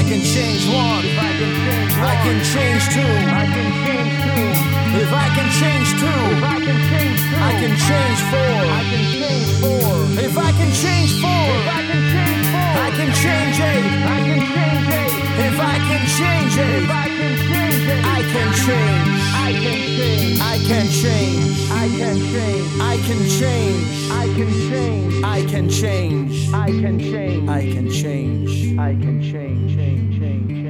can change one, I can change two. If I can change two, I can change four. If I can change four, I can change eight. If I can change eight, I can change. I can change. I can change. I can change. I can change. I can change. I can change. I can change. I can change.